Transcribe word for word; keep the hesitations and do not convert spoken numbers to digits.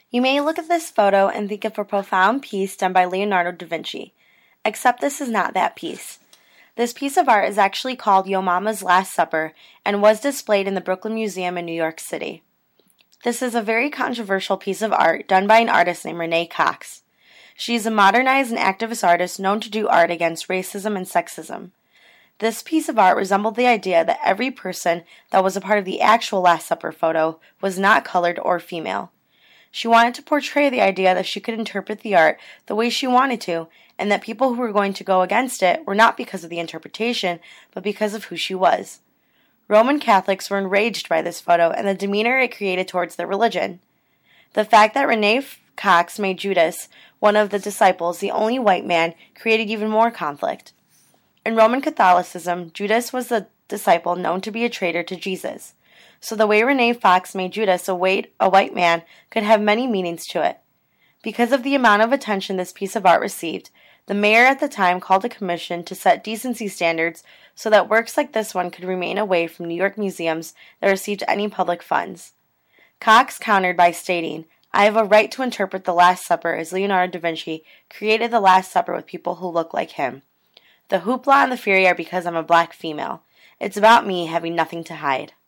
You may look at this photo and think of a profound piece done by Leonardo da Vinci, except this is not that piece. This piece of art is actually called Yo Mama's Last Supper and was displayed in the Brooklyn Museum in New York City. This is a very controversial piece of art done by an artist named Renee Cox. She is a modernized and activist artist known to do art against racism and sexism. This piece of art resembled the idea that every person that was a part of the actual Last Supper photo was not colored or female. She wanted to portray the idea that she could interpret the art the way she wanted to, and that people who were going to go against it were not because of the interpretation, but because of who she was. Roman Catholics were enraged by this photo and the demeanor it created towards their religion. The fact that Renee Cox made Judas, one of the disciples, the only white man, created even more conflict. In Roman Catholicism, Judas was the disciple known to be a traitor to Jesus. So the way Renee Cox made Judas a white, a white man could have many meanings to it. Because of the amount of attention this piece of art received, the mayor at the time called a commission to set decency standards so that works like this one could remain away from New York museums that received any public funds. Cox countered by stating, "I have a right to interpret the Last Supper as Leonardo da Vinci created the Last Supper with people who look like him. The hoopla and the fury are because I'm a black female. It's about me having nothing to hide."